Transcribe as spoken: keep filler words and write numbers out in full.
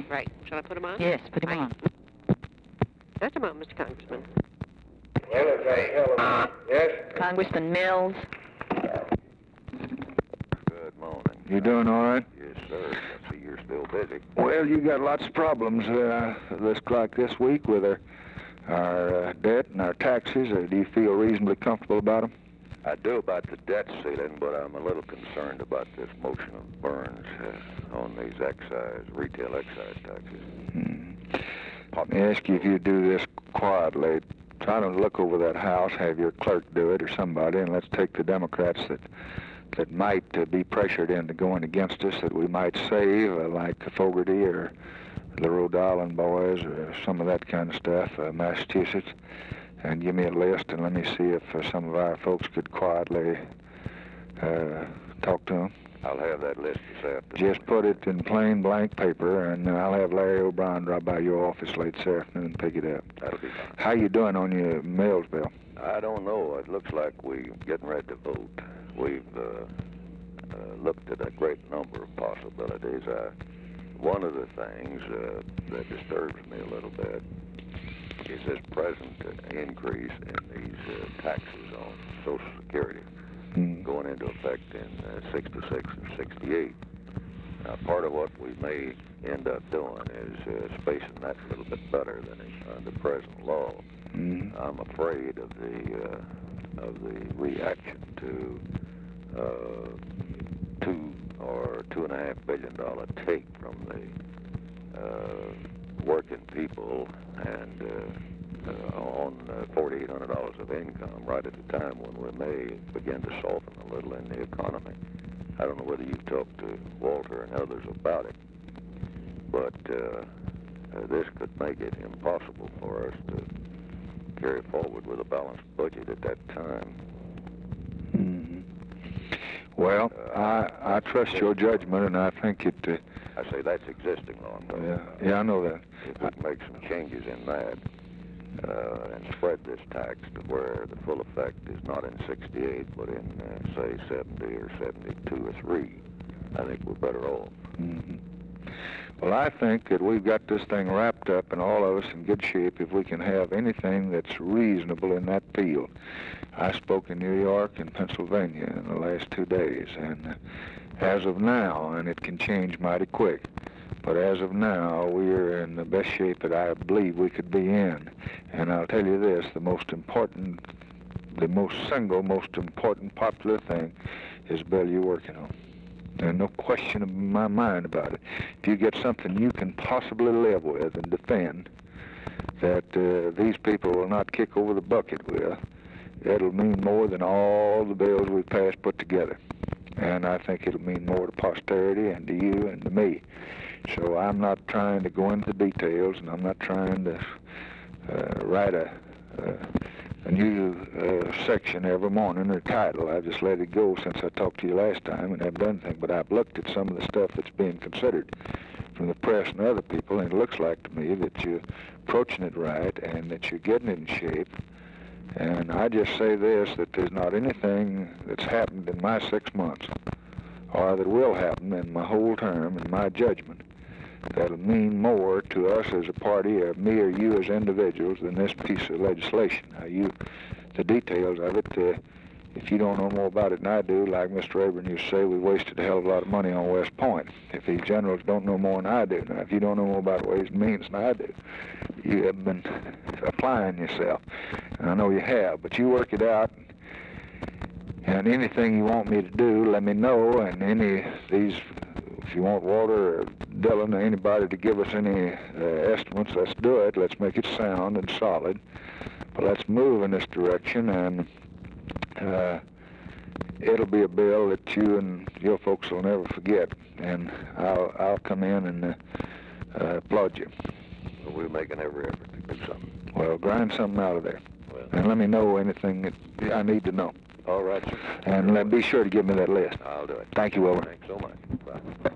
Right. Shall I put him on? Yes, put him I... on. Just a moment, Mister Congressman. Well, as I held him, yes? Congressman Mills. Good morning. You doing all right? Yes, sir. I see you're still busy. Well, you got lots of problems uh, this like this week with our, our uh, debt and our taxes. Uh, do you feel reasonably comfortable about them? I do about the debt ceiling, but I'm a little concerned about this motion of Burns uh, on these excise, retail excise taxes. Hmm. Let me ask you if you do this quietly. Try to look over that house, have your clerk do it or somebody, and let's take the Democrats that that might uh, be pressured into going against us, that we might save, uh, like Fogarty or the Rhode Island boys or some of that kind of stuff, uh, Massachusetts, and give me a list and let me see if uh, some of our folks could quietly uh, talk to them. I'll have that list this afternoon. Just put it in plain blank paper, and uh, I'll have Larry O'Brien drop by your office late this afternoon and pick it up. That'll be fine. How you doing on your mails bill? I don't know. It looks like we're getting ready to vote. We've uh, uh, looked at a great number of possibilities. I, one of the things uh, that disturbs me a little bit is this present uh, increase in these uh, taxes on Social Security Mm. going into effect in uh, sixty-six and sixty-eight. Now, part of what we may end up doing is uh, spacing that a little bit better than is under present law. Mm. I'm afraid of the uh, of the reaction to uh, two or two and a half billion dollar take from the uh, working people and uh, uh, on uh, forty-eight hundred dollars of income right at the time when we may begin to soften a little in the economy. I don't know whether you've talked to Walter and others about it, but uh, uh, this could make it impossible for us to carry forward with a balanced budget at that time. Mm-hmm. Well, uh, I I trust your judgment, and I think it. Uh, I say that's existing law. yeah, yeah, I know that. If we can make some changes in that uh, and spread this tax to where the full effect is not in sixty-eight, but in uh, say seventy or seventy-two or three, I think we're better off. Mm-hmm. Well, I think that we've got this thing wrapped up, and all of us in good shape if we can have anything that's reasonable in that field. I spoke in New York and Pennsylvania in the last two days, and as of now, and it can change mighty quick, but as of now, we're in the best shape that I believe we could be in. And I'll tell you this, the most important, the most single, most important popular thing is the bill you're working on. There's no question in my mind about it. If you get something you can possibly live with and defend, that uh, these people will not kick over the bucket with, it'll mean more than all the bills we've passed put together. And I think it'll mean more to posterity and to you and to me. So I'm not trying to go into the details, and I'm not trying to uh, write a, uh, a new uh, section every morning or title. I just let it go since I talked to you last time and haven't done anything. But I've looked at some of the stuff that's being considered from the press and other people, and it looks like to me that you're approaching it right and that you're getting it in shape. And I just say this, that there's not anything that's happened in my six months or that will happen in my whole term, in my judgment, that'll mean more to us as a party or me or you as individuals than this piece of legislation. Now, you, the details of it, uh, if you don't know more about it than I do, like Mister Rayburn used to say, we wasted a hell of a lot of money on West Point. If these generals don't know more than I do, now if you don't know more about ways and means than I do, you have been applying yourself. And I know you have, but you work it out. And anything you want me to do, let me know. And any these, if you want Walter or Dillon or anybody to give us any uh, estimates, let's do it. Let's make it sound and solid. But let's move in this direction, and uh, it'll be a bill that you and your folks will never forget. And I'll I'll come in and uh, uh, applaud you. Well, we're making every effort to do something. Well, grind something out of there. Well, And let me know anything that I need to know. all right, sir. And let, be sure to give me that list. I'll do it. Thank you, Wilbur. Thanks so much. Bye.